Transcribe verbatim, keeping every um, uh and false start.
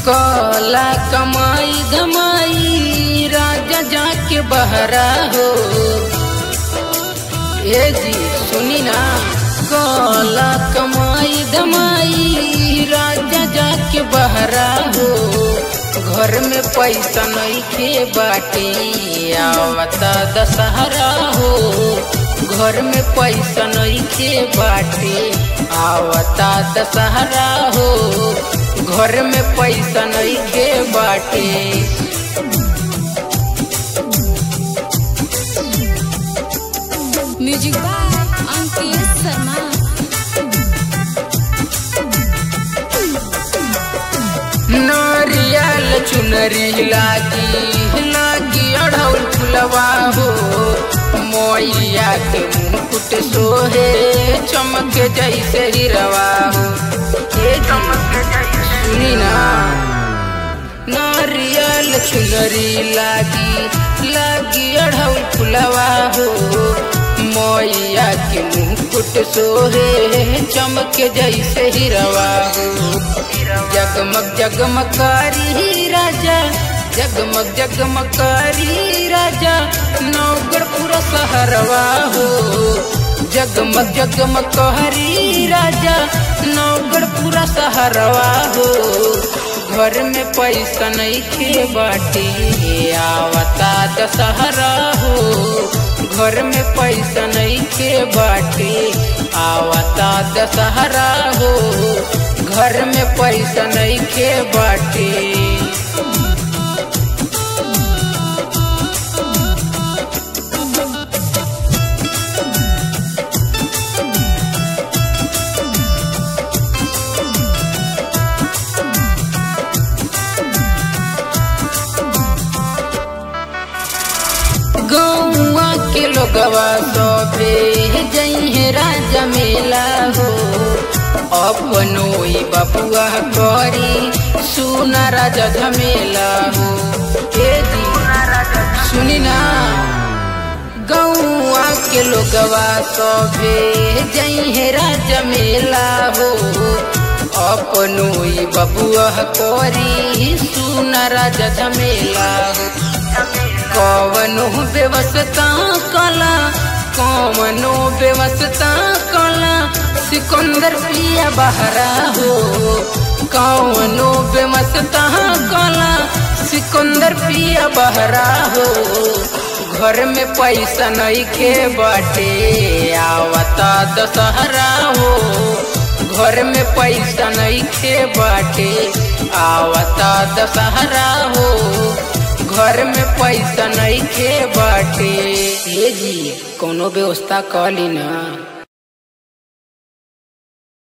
कला कमाई धमाई राजा जाके बहरा हो। ए जी सुनी ना, कला कमाई धमाई राजा जाके बहरा हो। घर में पैसा नहीं खे बाटे आवता दशहरा हो। घर में पैसा नहीं खे बाटे आवता दशहरा हो। घर में पैसा नहीं खे बाटे। Music by Ankit Sharma. नारियल चुनरी लागी लागी अढ़ौल फुलवा हो। मोइया के मुकुट सोहे चमक जैसे हीरवा हो। सुनी ना, नारियल चुनरी लागी लागी अढ़ौल फुलवा हो। मोइया के मुकुट सोहे चमक जैसे हीरवा हो। जगमग जगमग कारी राजा, जगमग जगमग कारी राजा नौगढ़ पूरा शहरवा हो। जगमग जगमग कारी राजा नौगढ़ पूरा शहरवा हो। घर में पैसा नहीं खे बाटे आवता दशहरा हो। घर में पैसा नहीं खे बाटे आवता दशहरा हो। घर में पैसा नहीं खे बाटे। गौआ के लोगवा सभे जइहे राजा मेला हो। अपनोई बबुआ करी सुना राजा झमेला हो। ए जी सुनी ना, गौआ के लोगवा सभे जइहे राजा मेला हो। अपनोई बबुआ करी सुना राजा झमेला हो। कवनो व्यवस्था कला कवनो व्यवस्था कला सिकंदर पिया बहरा हो। कवनो व्यवस्था कला सिकंदर पिया बहरा हो। घर में पैसा नहीं खे बाटे आवता दशहरा हो। घर में पैसा नहीं खे बाटे आवता दशहरा हो। घर में पैसा नहीं खे बाटे। ये जी कोनो व्यवस्था कली ना।